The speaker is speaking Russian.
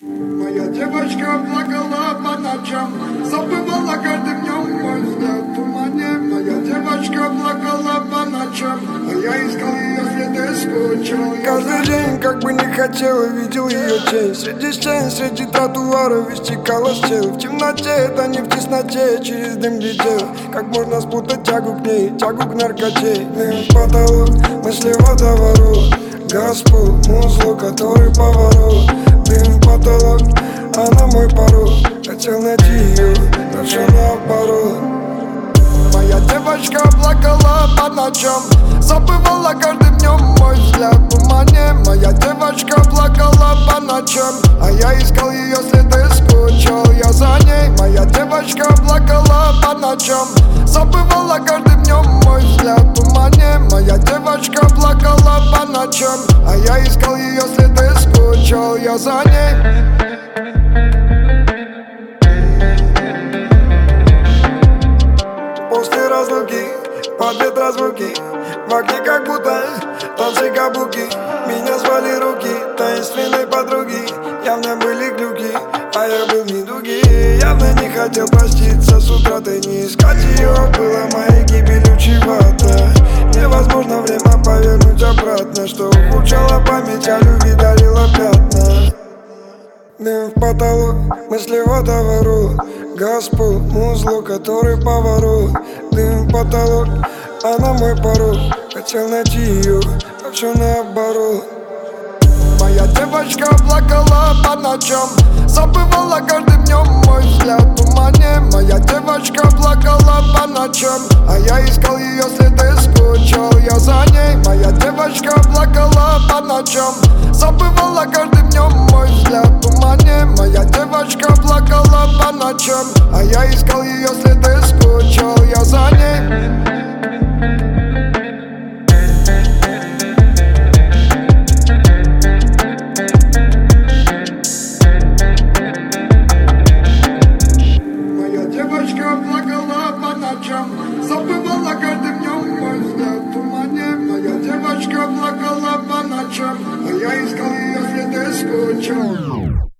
Моя девочка плакала по ночам, забывала каждым днем мой взгляд в тумане. Моя девочка плакала по ночам, а я искал ее следы, скучал. Каждый день, как бы не хотел, видел ее тень. Среди стен, среди тротуаров истекала стел. В темноте, это не в тесноте, через дым летел. Как можно спутать тягу к ней, тягу к наркоте. Дым в потолок, мысли водоворот. Господ, музло, который поворот. Дым в потолок, она мой порог. Хотел найти ее, но все наоборот. Моя девочка плакала по ночам, забывала каждым днем мой взгляд в тумане. Моя девочка плакала по ночам, а я искал ее следы, скучал я за ней. Моя девочка плакала по ночам, забывала каждым днем мой взгляд в тумане. Моя девочка плакала по ночам, а я искал ее следы, скучал я за ней. После разлуки, под ветра звуки, в окне как будто танцы каблуки. Меня звали руки таинственной подруги. Явно были глюки, а я был в недуге. Явно не хотел проститься с утратой, не искать ее было моей гибелью чревато. Невозможно время повернуть обратно, что ухудшало память, а любви дарила пятна. Дым в потолок, мысли водоворот. Господ, музло, который поворот. Дым в потолок, она мой порог. Хотел найти ее, а все наоборот. Моя девочка плакала по ночам, забывала каждым днем мой взгляд в тумане. Моя девочка плакала по ночам, а я искал ее следы, скучал я за ней. Моя девочка плакала по ночам, забывала каждым днем мой взгляд в тумане. Моя девочка плакала по ночам, а я искал ее следы, скучал я за ней. Девочка плакала по ночам, забывала каждым днем мой взгляд в тумане. Моя девочка плакала по ночам, а я искал ее следы, скучал.